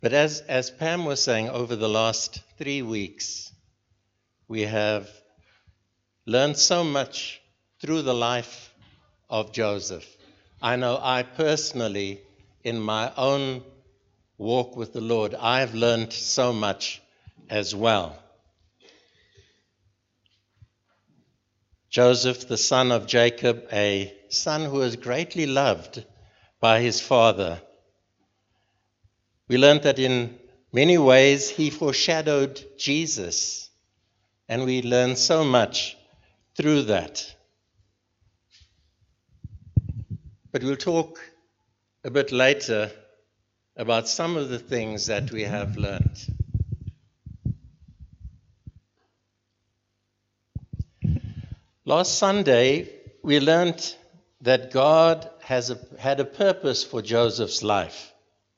But as Pam was saying, over the last 3 weeks, we have learned so much through the life of Joseph. I know I personally, in my own walk with the Lord, I've learned so much as well. Joseph, the son of Jacob, a son who was greatly loved by his father. We learned that in many ways he foreshadowed Jesus, and we learned so much through that. But we'll talk a bit later about some of the things that we have learned. Last Sunday, we learned that God had a purpose for Joseph's life,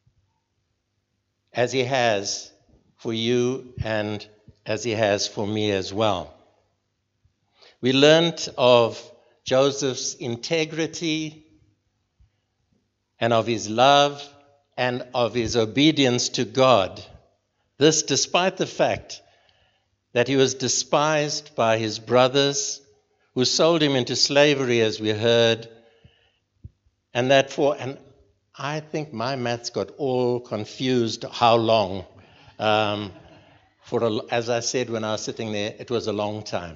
as he has for you and as he has for me as well. We learned of Joseph's integrity and of his love and of his obedience to God. This despite the fact that he was despised by his brothers, who sold him into slavery, as we heard, and I think my maths got all confused how long. As I said when I was sitting there, it was a long time.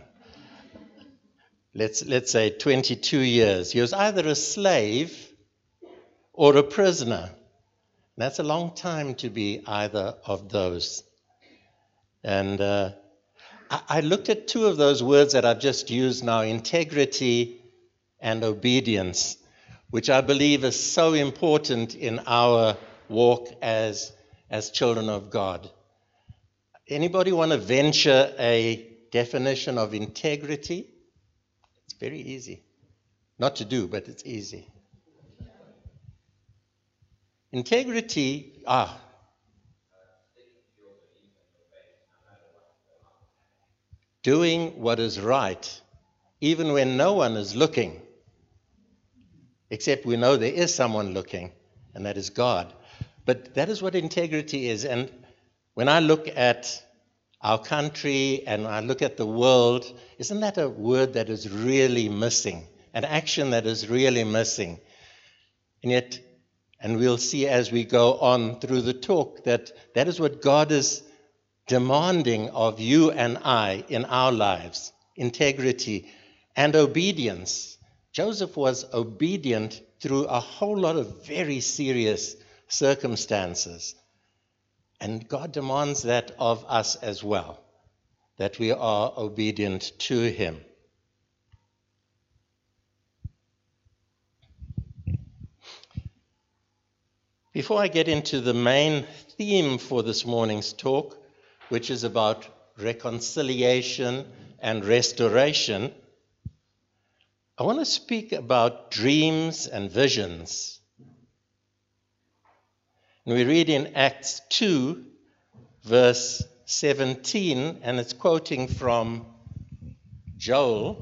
Let's say 22 years. He was either a slave or a prisoner. That's a long time to be either of those. And I looked at two of those words that I've just used now, integrity and obedience, which I believe is so important in our walk as children of God. Anybody want to venture a definition of integrity? It's very easy. Not to do, but it's easy. Integrity, doing what is right, even when no one is looking, except we know there is someone looking, and that is God. But that is what integrity is. And when I look at our country and I look at the world, isn't that a word that is really missing, an action that is really missing? And yet, and we'll see as we go on through the talk, that is what God is demanding of you and I in our lives, integrity and obedience. Joseph was obedient through a whole lot of very serious circumstances. And God demands that of us as well, that we are obedient to him. Before I get into the main theme for this morning's talk, which is about reconciliation and restoration, I want to speak about dreams and visions. And we read in Acts 2, verse 17, and it's quoting from Joel.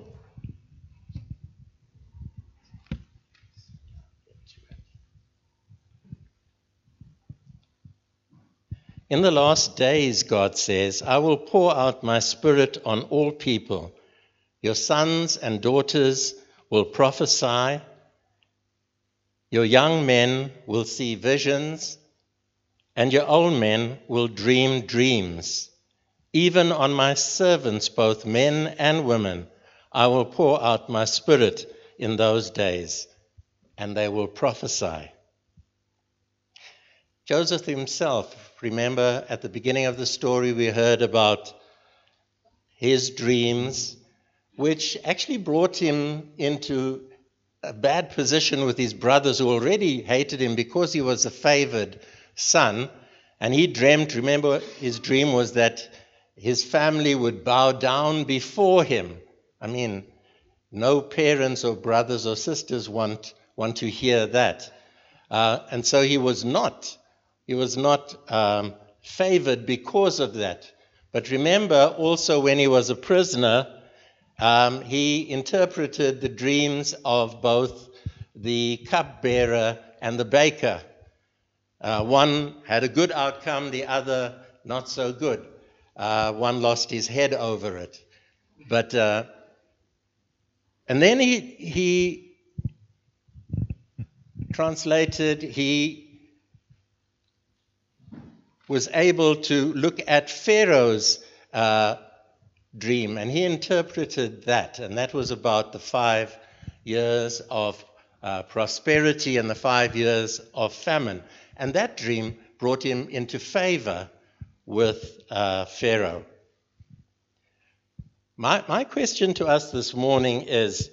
In the last days, God says, I will pour out my spirit on all people. Your sons and daughters will prophesy. Your young men will see visions, and your old men will dream dreams. Even on my servants, both men and women, I will pour out my spirit in those days, and they will prophesy. Joseph himself, remember at the beginning of the story we heard about his dreams, which actually brought him into a bad position with his brothers who already hated him because he was a favored son. And he dreamt, remember his dream was that his family would bow down before him. I mean, no parents or brothers or sisters want to hear that. And so he was not favored because of that. But remember also when he was a prisoner, he interpreted the dreams of both the cupbearer and the baker. One had a good outcome, the other not so good. One lost his head over it. But and then he translated, he was able to look at Pharaoh's dream, and he interpreted that, and that was about the 5 years of prosperity and the 5 years of famine. And that dream brought him into favor with Pharaoh. My question to us this morning is,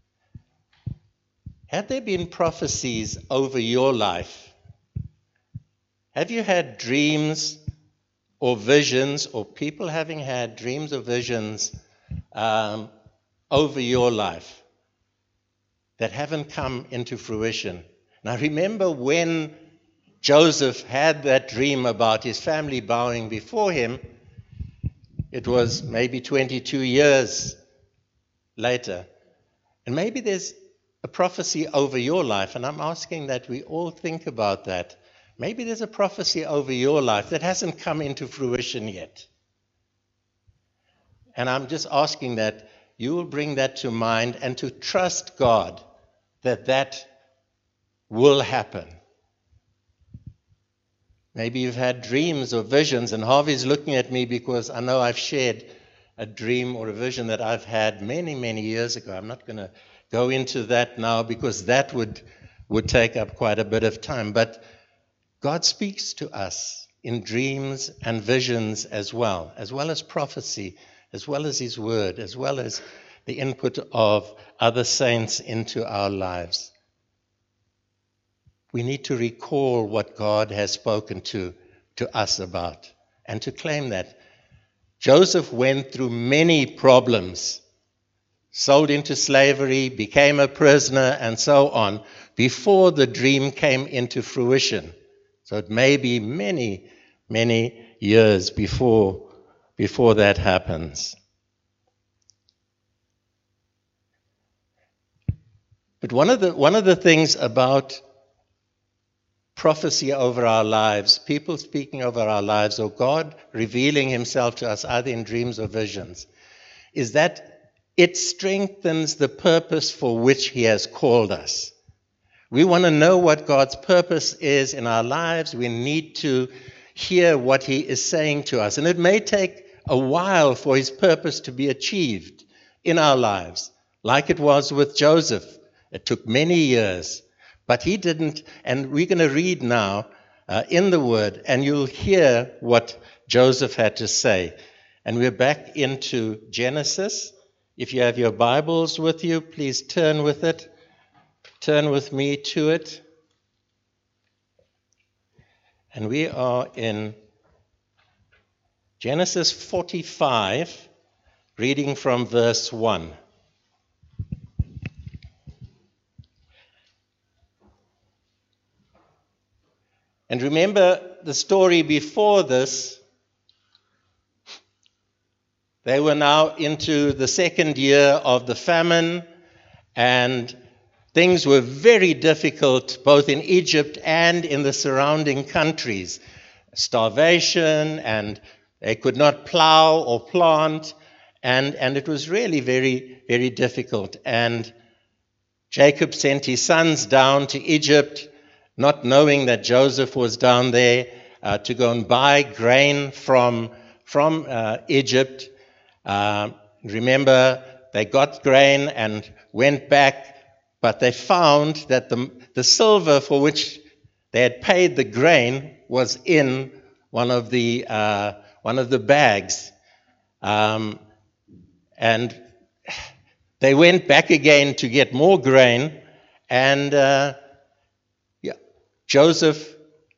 have there been prophecies over your life? Have you had dreams or visions, or people having had dreams or visions over your life that haven't come into fruition? Now remember when Joseph had that dream about his family bowing before him, it was maybe 22 years later. And maybe there's a prophecy over your life, and I'm asking that we all think about that. Maybe there's a prophecy over your life that hasn't come into fruition yet. And I'm just asking that you will bring that to mind and to trust God that that will happen. Maybe you've had dreams or visions, and Harvey's looking at me because I know I've shared a dream or a vision that I've had many, many years ago. I'm not going to go into that now because that would take up quite a bit of time. But God speaks to us in dreams and visions as well as prophecy, as well as His Word, as well as the input of other saints into our lives. We need to recall what God has spoken to us about and to claim that. Joseph went through many problems, sold into slavery, became a prisoner, and so on, before the dream came into fruition. So it may be many, many years before that happens. But one of the things about prophecy over our lives, people speaking over our lives, or God revealing Himself to us either in dreams or visions, is that it strengthens the purpose for which He has called us. We want to know what God's purpose is in our lives. We need to hear what He is saying to us. And it may take a while for His purpose to be achieved in our lives, like it was with Joseph. It took many years. But he didn't, and we're going to read now in the Word, and you'll hear what Joseph had to say. And we're back into Genesis. If you have your Bibles with you, please turn with it. Turn with me to it. And we are in Genesis 45, reading from verse 1. And remember the story before this. They were now into the second year of the famine, and things were very difficult both in Egypt and in the surrounding countries. Starvation, and they could not plow or plant, and it was really very, very difficult. And Jacob sent his sons down to Egypt, not knowing that Joseph was down there, to go and buy grain from Egypt. Remember, they got grain and went back, but they found that the silver for which they had paid the grain was in one of the bags, and they went back again to get more grain, and Joseph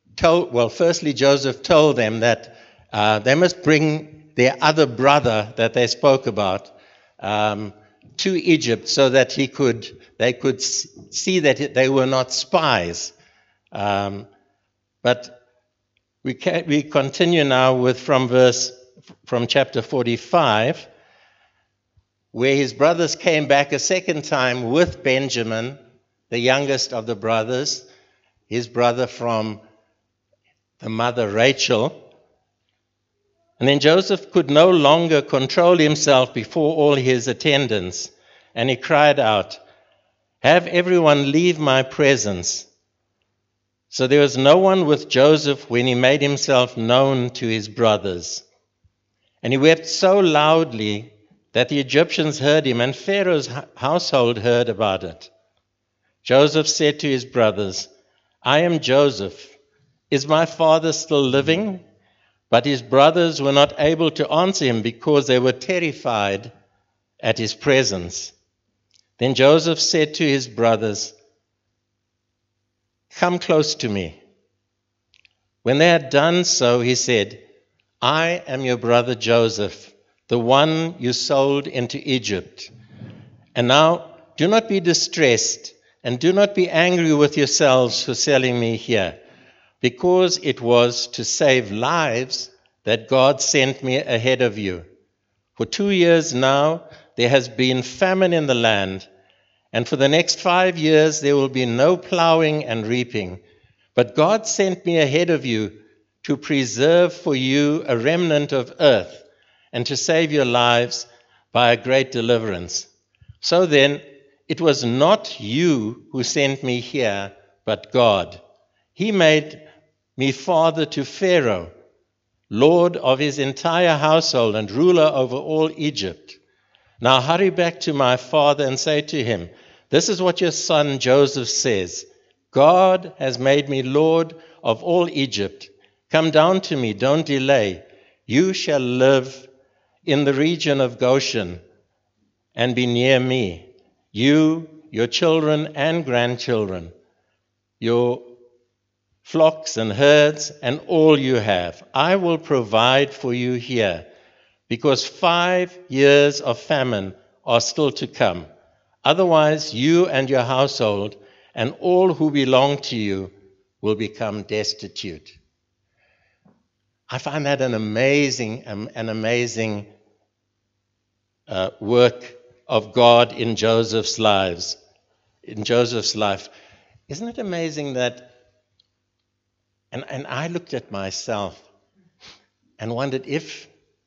told them that they must bring their other brother that they spoke about to Egypt so that they could see that they were not spies. But we continue now from chapter 45, where his brothers came back a second time with Benjamin, the youngest of the brothers, his brother from the mother Rachel. And then Joseph could no longer control himself before all his attendants, and he cried out, "Have everyone leave my presence." So there was no one with Joseph when he made himself known to his brothers. And he wept so loudly that the Egyptians heard him, and Pharaoh's household heard about it. Joseph said to his brothers, "I am Joseph. Is my father still living?" But his brothers were not able to answer him because they were terrified at his presence. Then Joseph said to his brothers, "Come close to me." When they had done so, he said, "I am your brother Joseph, the one you sold into Egypt. And now do not be distressed and do not be angry with yourselves for selling me here, because it was to save lives that God sent me ahead of you. For 2 years now there has been famine in the land, and for the next 5 years there will be no plowing and reaping. But God sent me ahead of you to preserve for you a remnant of earth and to save your lives by a great deliverance. So then, it was not you who sent me here, but God. He made me father to Pharaoh, lord of his entire household and ruler over all Egypt. Now hurry back to my father and say to him, 'This is what your son Joseph says. God has made me lord of all Egypt. Come down to me, don't delay. You shall live in the region of Goshen and be near me, you, your children and grandchildren, your flocks and herds, and all you have. I will provide for you here, because 5 years of famine are still to come. Otherwise, you and your household and all who belong to you will become destitute.'" I find that an amazing work of God in Joseph's life. Isn't it amazing that, and I looked at myself and wondered if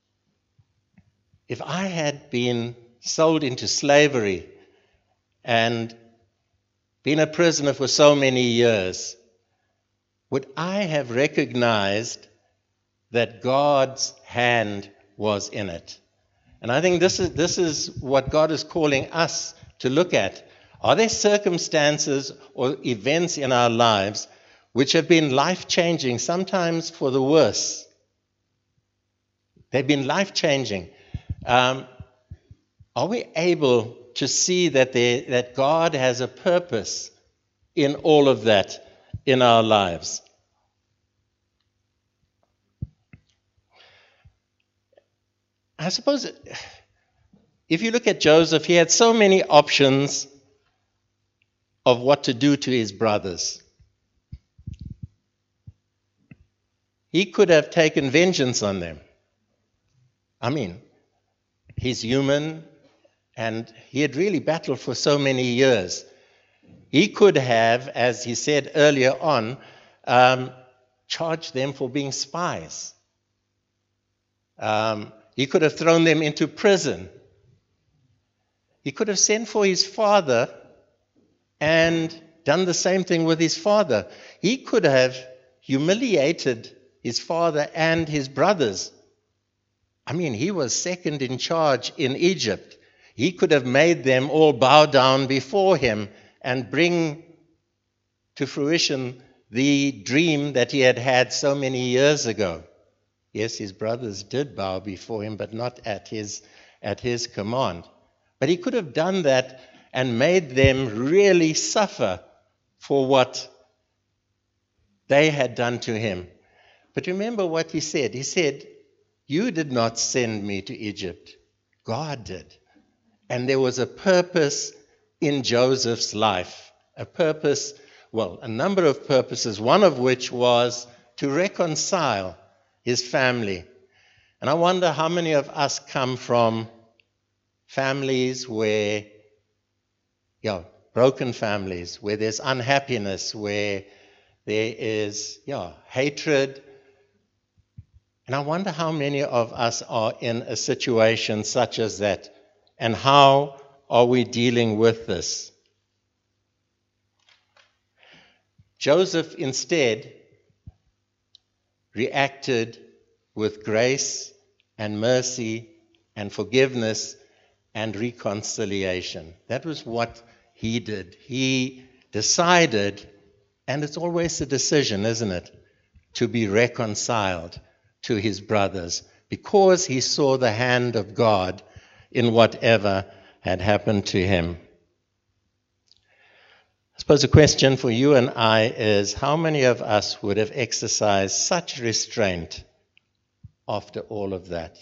I had been sold into slavery and been a prisoner for so many years, would I have recognized that God's hand was in it? And I think this is what God is calling us to look at. Are there circumstances or events in our lives which have been life-changing, sometimes for the worse? They've been life-changing. Are we able to see that God has a purpose in all of that in our lives? I suppose if you look at Joseph, he had so many options of what to do to his brothers. He could have taken vengeance on them. I mean, he's human, and he had really battled for so many years. He could have, as he said earlier on, charged them for being spies. He could have thrown them into prison. He could have sent for his father and done the same thing with his father. He could have humiliated his father and his brothers. I mean, he was second in charge in Egypt. He could have made them all bow down before him and bring to fruition the dream that he had had so many years ago. Yes, his brothers did bow before him, but not at his command. But he could have done that and made them really suffer for what they had done to him. But remember what he said. He said, "You did not send me to Egypt. God did." And there was a purpose in Joseph's life. A number of purposes, one of which was to reconcile his family. And I wonder how many of us come from families where, broken families, where there's unhappiness, where there is, hatred, And I wonder how many of us are in a situation such as that, and how are we dealing with this? Joseph instead reacted with grace and mercy and forgiveness and reconciliation. That was what he did. He decided, and it's always a decision, isn't it, to be reconciled to his brothers because he saw the hand of God in whatever had happened to him. I suppose a question for you and I is, how many of us would have exercised such restraint after all of that?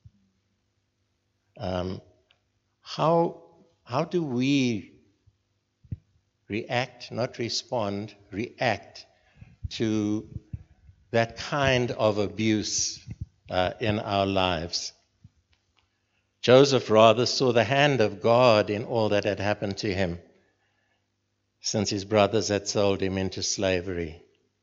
How do we react, not respond, react to that kind of abuse in our lives? Joseph rather saw the hand of God in all that had happened to him, since his brothers had sold him into slavery.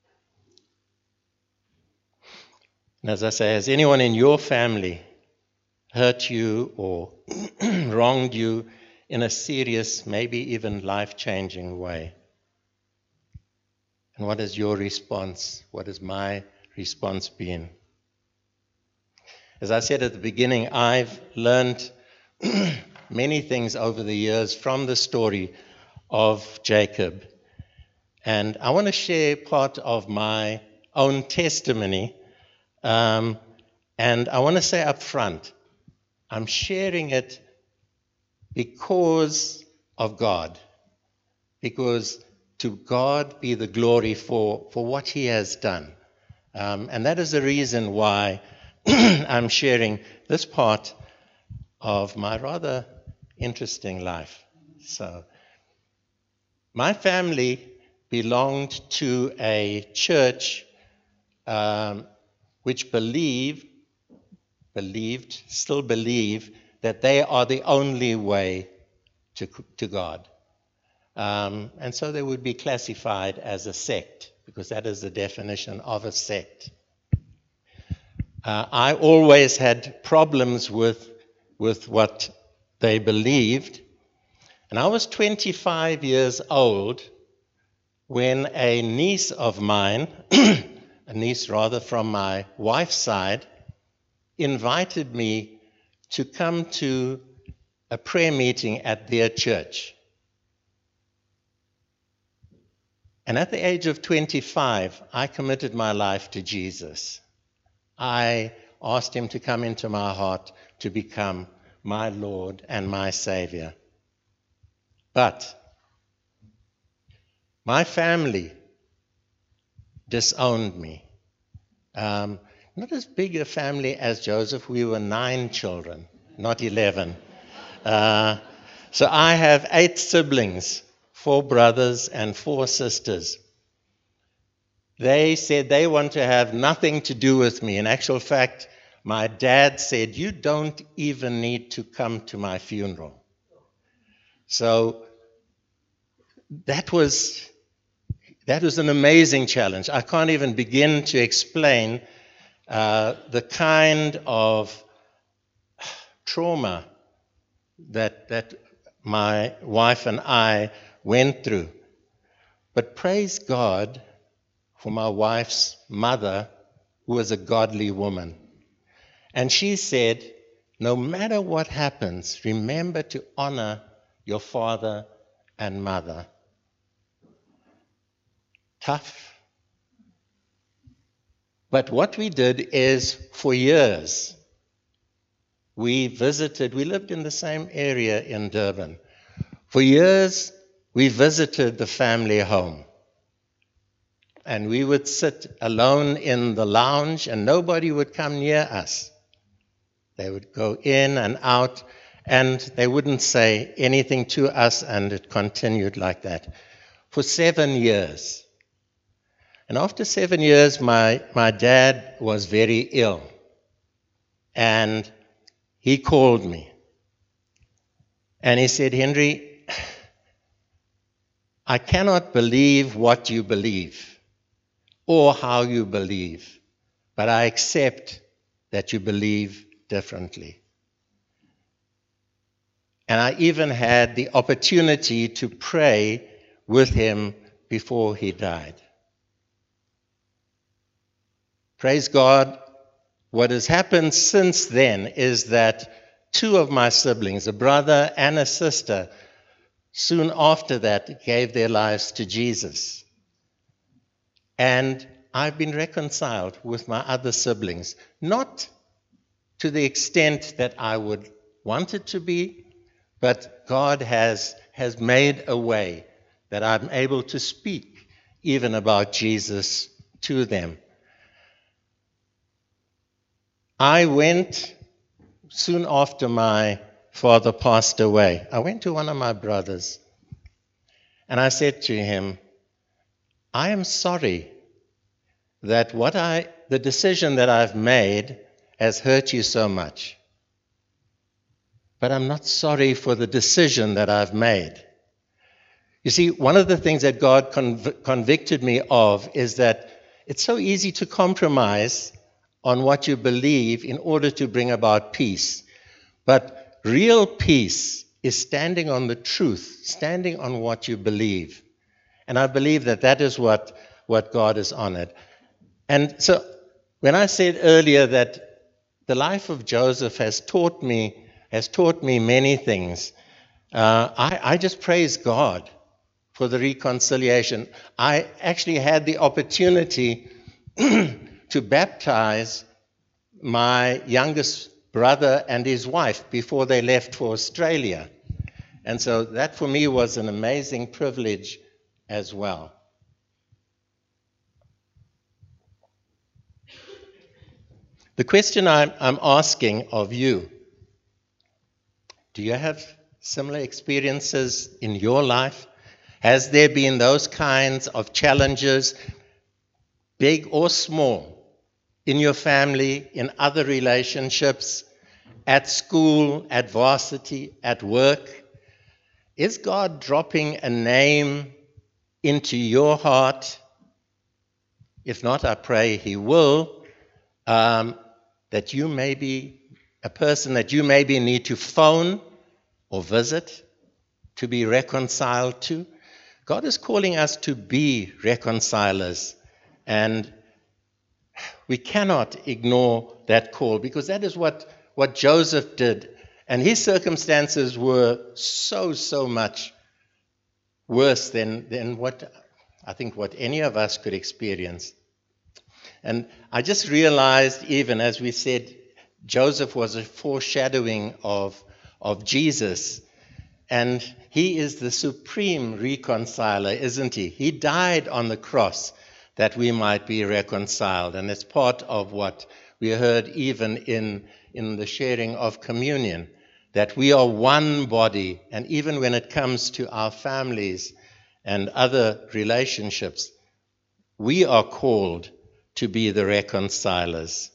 And as I say, has anyone in your family hurt you or wronged you in a serious, maybe even life-changing way? And what is your response? What has my response been? As I said at the beginning, I've learned many things over the years from the story of Jacob. And I want to share part of my own testimony. And I want to say up front, I'm sharing it because of God. Because to God be the glory for what he has done. And that is the reason why I'm sharing this part of my rather interesting life. So, my family belonged to a church which still believe that they are the only way to God. And so they would be classified as a sect, because that is the definition of a sect. I always had problems with what they believed. And I was 25 years old when a niece of mine, a niece rather from my wife's side, invited me to come to a prayer meeting at their church. And at the age of 25, I committed my life to Jesus. I asked him to come into my heart to become my Lord and my Savior. But my family disowned me. Not as big a family as Joseph. We were 9 children, not 11. So I have 8 siblings, 4 brothers and 4 sisters. They said they want to have nothing to do with me. In actual fact, my dad said, "You don't even need to come to my funeral." So that was an amazing challenge. I can't even begin to explain the kind of trauma that my wife and I went through. But praise God for my wife's mother, who was a godly woman. And she said, no matter what happens, remember to honor your father and mother. Tough. But what we did is, for years, we lived in the same area in Durban. For years, we visited the family home. And we would sit alone in the lounge, and nobody would come near us. They would go in and out, and they wouldn't say anything to us, and it continued like that for 7 years. And after 7 years, my dad was very ill, and he called me. And he said, "Henry, I cannot believe what you believe or how you believe, but I accept that you believe differently. And I even had the opportunity to pray with him before he died. Praise God. What has happened since then is that two of my siblings, a brother and a sister, soon after that gave their lives to Jesus. And I've been reconciled with my other siblings, not to the extent that I would want it to be, but God has made a way that I'm able to speak even about Jesus to them. I went, soon after my father passed away, I went to one of my brothers and I said to him, I am sorry that the decision that I've made has hurt you so much. But I'm not sorry for the decision that I've made. You see, one of the things that God convicted me of is that it's so easy to compromise on what you believe in order to bring about peace. But real peace is standing on the truth, standing on what you believe. And I believe that is what God has honored. And so when I said earlier that the life of Joseph has taught me many things, I just praise God for the reconciliation. I actually had the opportunity to baptize my youngest brother and his wife before they left for Australia. And so that for me was an amazing privilege as well. The question I'm asking of you, do you have similar experiences in your life? Has there been those kinds of challenges, big or small, in your family, in other relationships, at school, at varsity, at work? Is God dropping a name into your heart? If not, I pray He will, that you may be a person that you maybe need to phone or visit to be reconciled to. God is calling us to be reconcilers, and we cannot ignore that call, because that is what Joseph did. And his circumstances were so much worse than what any of us could experience. And I just realized, even as we said, Joseph was a foreshadowing of Jesus. And he is the supreme reconciler, isn't he? He died on the cross that we might be reconciled. And it's part of what we heard even in the sharing of communion, that we are one body. And even when it comes to our families and other relationships, we are called to be the reconcilers.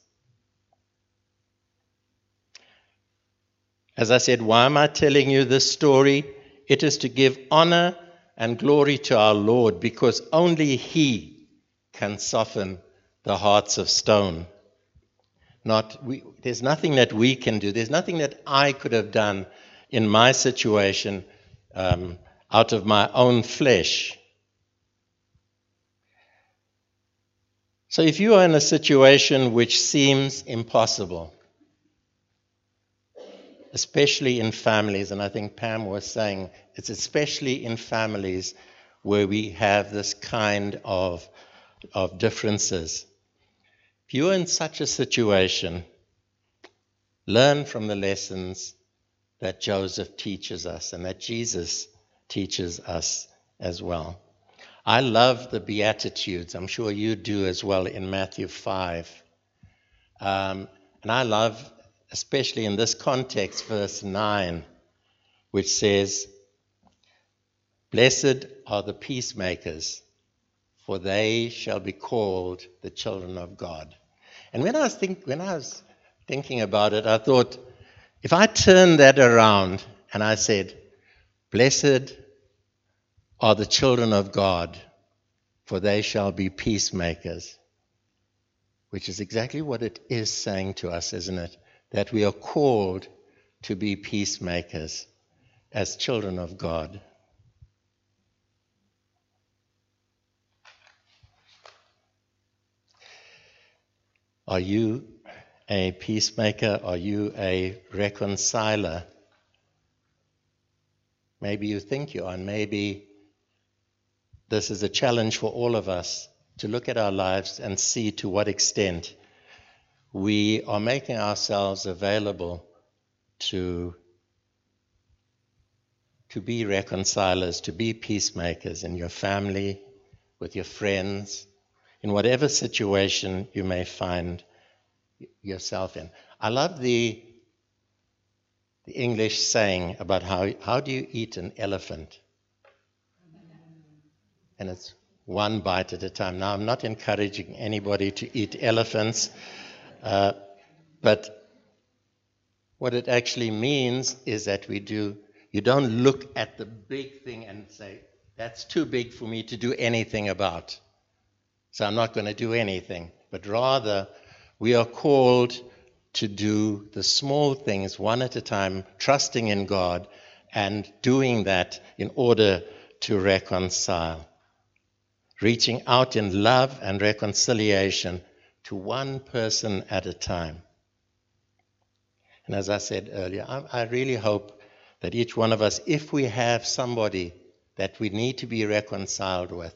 As I said, why am I telling you this story? It is to give honor and glory to our Lord, because only He can soften the hearts of stone. There's nothing that we can do. There's nothing that I could have done in my situation out of my own flesh. So if you are in a situation which seems impossible, especially in families, and I think Pam was saying it's especially in families where we have this kind of differences. If you're in such a situation, learn from the lessons that Joseph teaches us and that Jesus teaches us as well. I love the Beatitudes. I'm sure you do as well, in Matthew 5. And I love, especially in this context, verse 9, which says, "Blessed are the peacemakers, for they shall be called the children of God." And when I was thinking about it, I thought, if I turned that around and I said, "Blessed are the children of God, for they shall be peacemakers," which is exactly what it is saying to us, isn't it? That we are called to be peacemakers as children of God. Are you a peacemaker? Are you a reconciler? Maybe you think you are, and maybe this is a challenge for all of us to look at our lives and see to what extent we are making ourselves available to be reconcilers, to be peacemakers in your family, with your friends, in whatever situation you may find yourself in. I love the English saying about how do you eat an elephant? And it's one bite at a time. Now, I'm not encouraging anybody to eat elephants, but what it actually means is that you don't look at the big thing and say, that's too big for me to do anything about, so I'm not going to do anything. But rather, we are called to do the small things one at a time, trusting in God and doing that in order to reconcile. Reaching out in love and reconciliation to one person at a time. And as I said earlier, I really hope that each one of us, if we have somebody that we need to be reconciled with,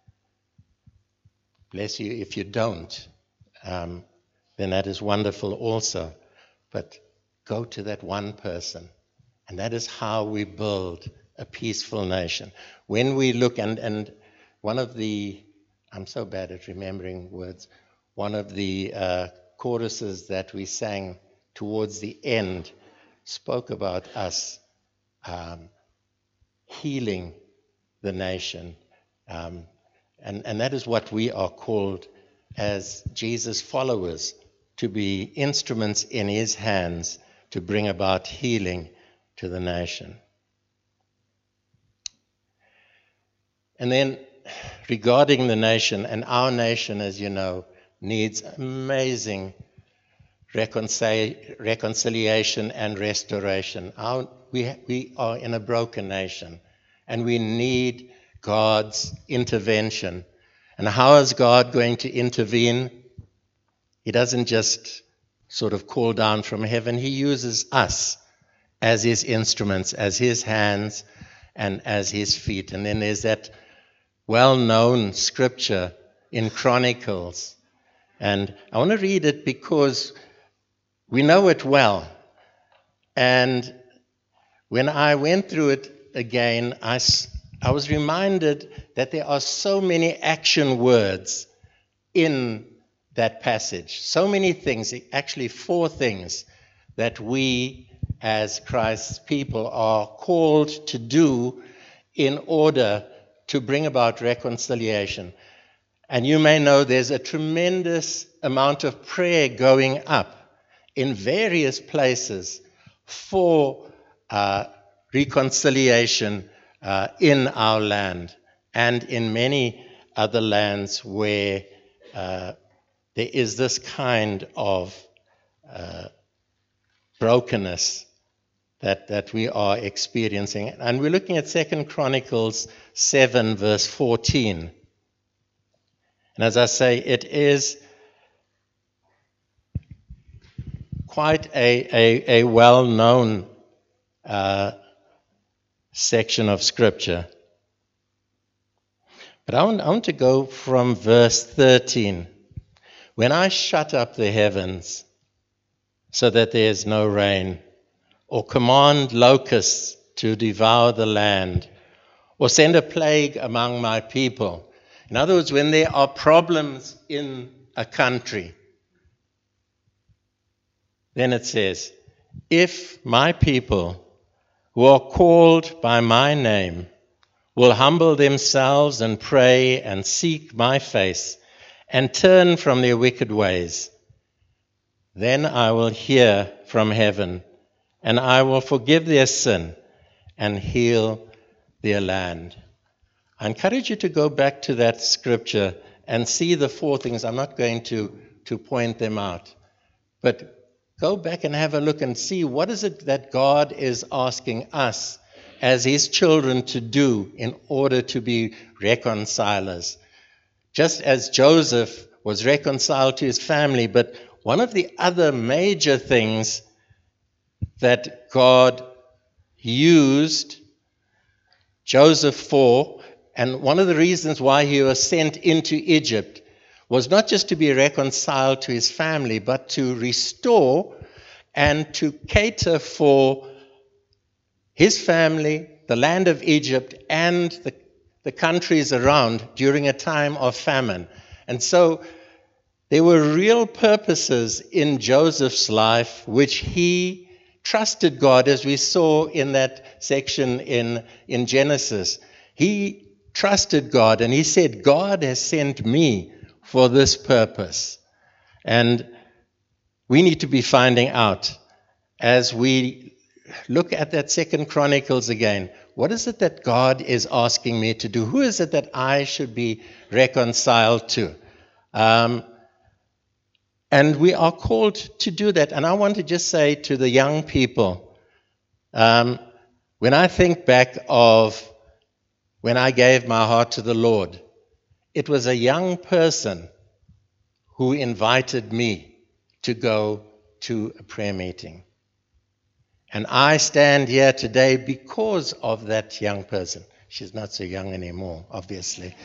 bless you if you don't, then that is wonderful also. But go to that one person. And that is how we build a peaceful nation. When we look, and one of the, I'm so bad at remembering words, one of the choruses that we sang towards the end spoke about us healing the nation. And that is what we are called as Jesus followers, to be instruments in his hands to bring about healing to the nation. And then regarding the nation, and our nation, as you know, needs amazing reconciliation and restoration. We are in a broken nation, and we need God's intervention. And how is God going to intervene? He doesn't just sort of call down from heaven. He uses us as his instruments, as his hands, and as his feet. And then there's that well-known scripture in Chronicles. And I want to read it because we know it well. And when I went through it again, I was reminded that there are so many action words in that passage. So many things, actually 4 things, that we as Christ's people are called to do in order to bring about reconciliation. And you may know there's a tremendous amount of prayer going up in various places for reconciliation in our land and in many other lands where there is this kind of brokenness that we are experiencing. And we're looking at 2 Chronicles 7, verse 14. And as I say, it is quite a well-known section of Scripture. But I want to go from verse 13. When I shut up the heavens so that there is no rain, or command locusts to devour the land, or send a plague among my people. In other words, when there are problems in a country, then it says, if my people who are called by my name will humble themselves and pray and seek my face and turn from their wicked ways, then I will hear from heaven and I will forgive their sin and heal their land. I encourage you to go back to that scripture and see the 4 things. I'm not going to point them out. But go back and have a look and see what is it that God is asking us as his children to do in order to be reconcilers. Just as Joseph was reconciled to his family, but one of the other major things that God used Joseph for, and one of the reasons why he was sent into Egypt, was not just to be reconciled to his family, but to restore and to cater for his family, the land of Egypt, and the countries around during a time of famine. And so there were real purposes in Joseph's life which he trusted God, as we saw in that section in Genesis. He trusted God, and he said, God has sent me for this purpose. And we need to be finding out, as we look at that 2 Chronicles again, what is it that God is asking me to do? Who is it that I should be reconciled to? And we are called to do that. And I want to just say to the young people, when I think back of when I gave my heart to the Lord, it was a young person who invited me to go to a prayer meeting. And I stand here today because of that young person. She's not so young anymore, obviously.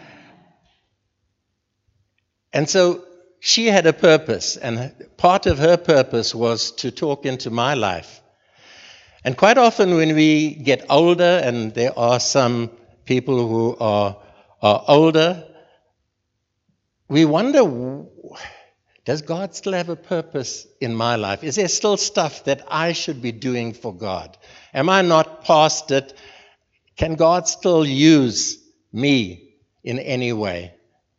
And so she had a purpose, and part of her purpose was to talk into my life. And quite often when we get older, and there are some people who are older, we wonder, does God still have a purpose in my life? Is there still stuff that I should be doing for God? Am I not past it? Can God still use me in any way?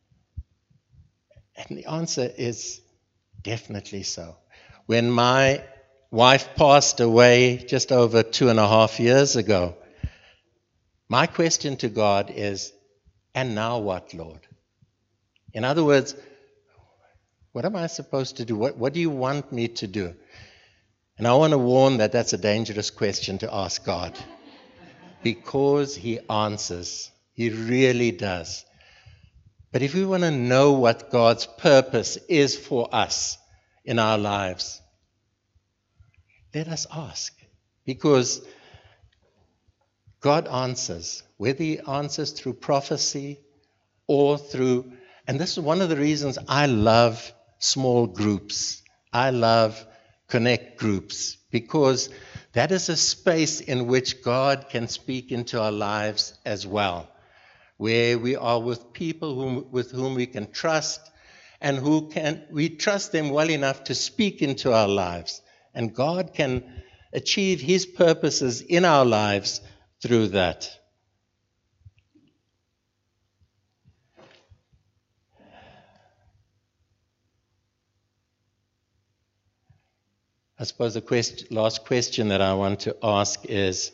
And the answer is definitely so. When my wife passed away just over 2.5 years ago, my question to God is, and now what, Lord? In other words, what am I supposed to do? What do you want me to do? And I want to warn that that's a dangerous question to ask God, because he answers. He really does. But if we want to know what God's purpose is for us in our lives, let us ask. Because God answers, whether he answers through prophecy or through, and this is one of the reasons I love small groups. I love connect groups, because that is a space in which God can speak into our lives as well, where we are with people with whom we can trust, and we trust them well enough to speak into our lives. And God can achieve his purposes in our lives through that. I suppose the last question that I want to ask is,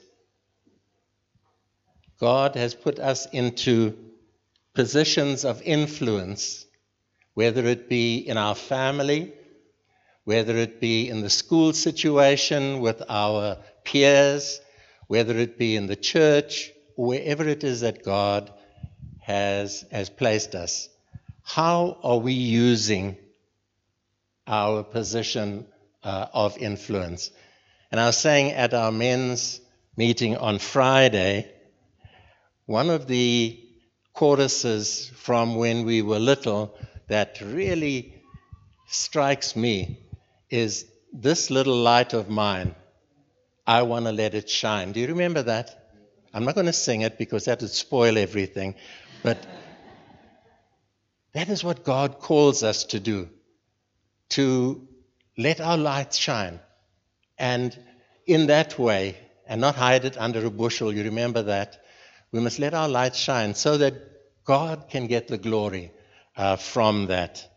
God has put us into positions of influence, whether it be in our family, whether it be in the school situation with our peers, whether it be in the church, or wherever it is that God has placed us. How are we using our position of influence? And I was saying at our men's meeting on Friday, one of the choruses from when we were little that really strikes me is, "This little light of mine, I want to let it shine." Do you remember that? I'm not going to sing it because that would spoil everything, but that is what God calls us to do, to let our light shine. And in that way, and not hide it under a bushel, you remember that? We must let our light shine so that God can get the glory from that.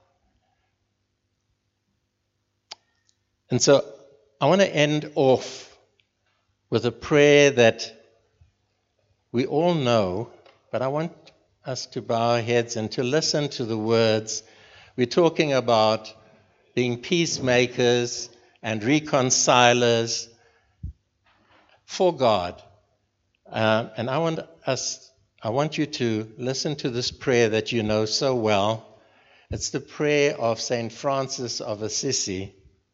And so I want to end off with a prayer that we all know, but I want us to bow our heads and to listen to the words we're talking about being peacemakers and reconcilers for God. And I want you to listen to this prayer that you know so well. It's the prayer of St. Francis of Assisi.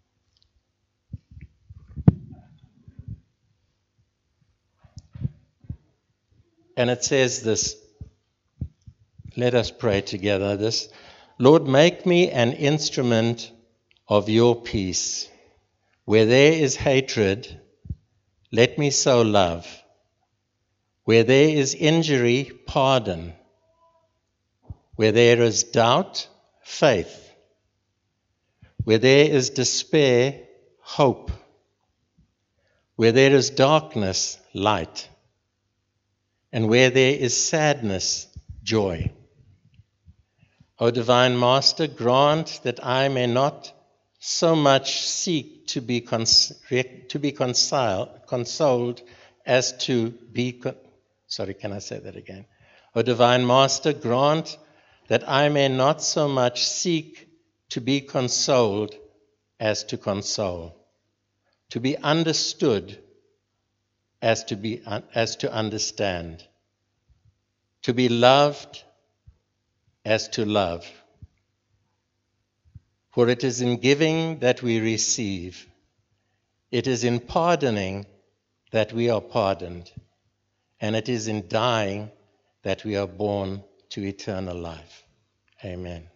And it says this. Let us pray together this. Lord, make me an instrument of your peace. Where there is hatred, let me sow love. Where there is injury, pardon. Where there is doubt, faith. Where there is despair, hope. Where there is darkness, light. And where there is sadness, joy. O Divine Master, grant that I may not so much seek to be consoled as to be... Can I say that again? O Divine Master, grant that I may not so much seek to be consoled as to console, to be understood as to understand, to be loved as to love. For it is in giving that we receive. It is in pardoning that we are pardoned. And it is in dying that we are born to eternal life. Amen.